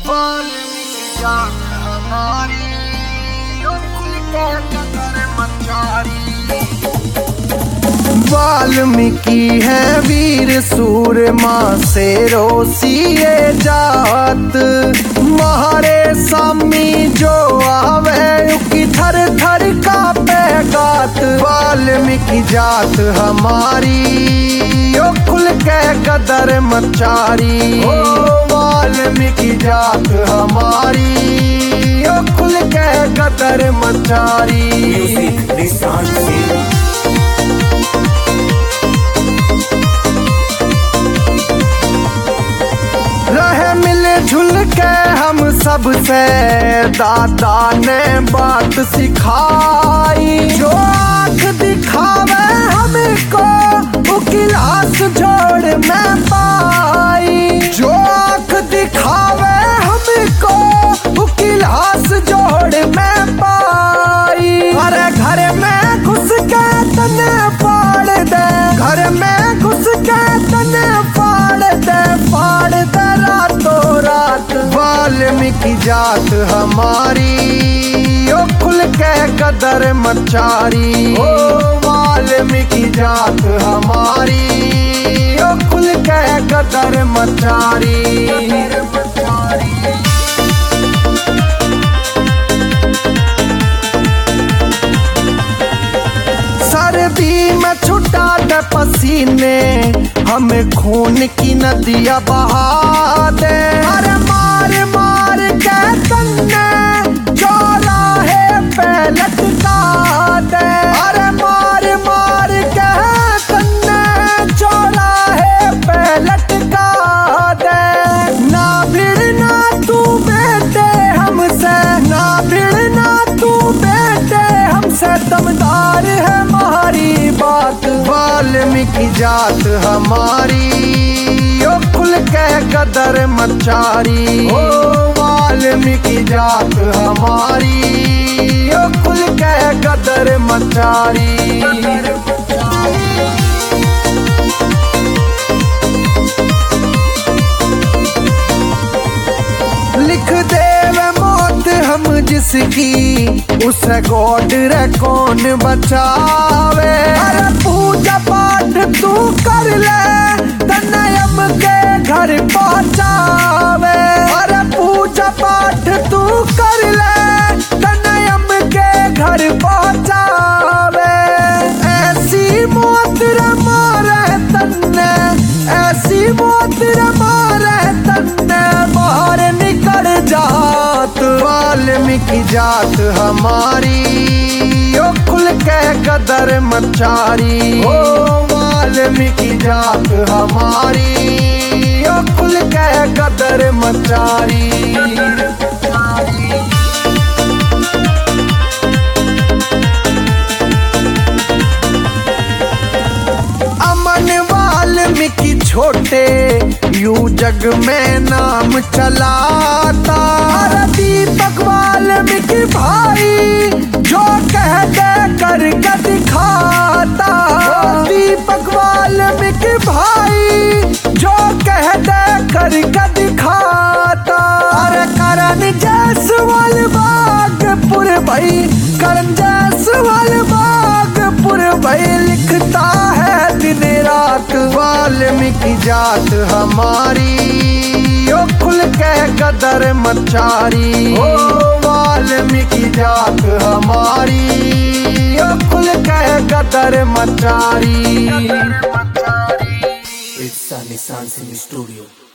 वाल्मीकि जात हमारी, कुल के कदर मचारी। वाल्मीकि है वीर सूरमा से रोसिए जात, महारे सामी जो आवे की थर थर कांपे गात। वाल्मीकि जात हमारी ओ खुल के कदर मचारी, ओ वाल्मीकि जात हमारी ओ खुल के कदर मचारी। रहे मिले झुल के हम सबसे, दादा ने बात सिखाई। जो आँख दिखावे हमको वो गिलास जोड़ में पाई। जो आँख दिखावे हमको वो गिलास जोड़ में पाई। अरे घर में घुस के तने फाड़ दे, घर में घुस के तने फाड़ दे, फाड़ दे रातों रात। वाल्मीकि जात हमारी ओ खुल के कदर मचारी, ओ वाल्मीकि जात हमारी ओ खुल के कदर मचारी। सर्दी में छुटा दे पसीने, हमें खून की नदियां बहा दे। अरे मार मार के तन्ने चौराहे पे लटका दे। अरे मार मार के तन्ने चौराहे पे लटका दे। ना भिड़ना तू बेटे हमसे, ना भिड़ना तू बेटे हमसे, दमदार है हमारी बात। वाल्मीकि जात हमारी ओ खुल के कदर मचारी, ओ वाल्मीकि जात हमारी ओ खुल के कदर मचारी। लिख देवे मौत हम जिसकी, उसे गॉड रे कौन बचावे। अरे पूजा पाठ तू कर ले, तनयम के घर पहुँचावे। अरे पूजा पाठ तू कर ले, तनयम के घर पहुँचावे। ऐसी मौत रे मारे तन्ने, ऐसी मौत रे मारे तन्ने, बाहर निकल जात। वाल्मीकि जात हमारी ओ खुल के कदर मचारी, ओ वाल्मीकि जात हमारी ओ खुल के कदर मचारी। अमन वाल्मीकि छोटे यू जग में नाम चलाता। अरे दीपक वाल्मीकि भाई जो कह दे करके दिखाता। दीपक वाल्मीकि भाई जो कह दे करके दिखाता। अरे करण जायसवाल बागपुर भाई, करण जायसवाल बागपुर भाई लिखता है दिन रात। वाल्मीकि जात हमारी ओ खुल के कदर मचारी, ओ वाल्मीकि जात हमारी ओ खुल के कदर मचारी। It's Sunny Sun Studio.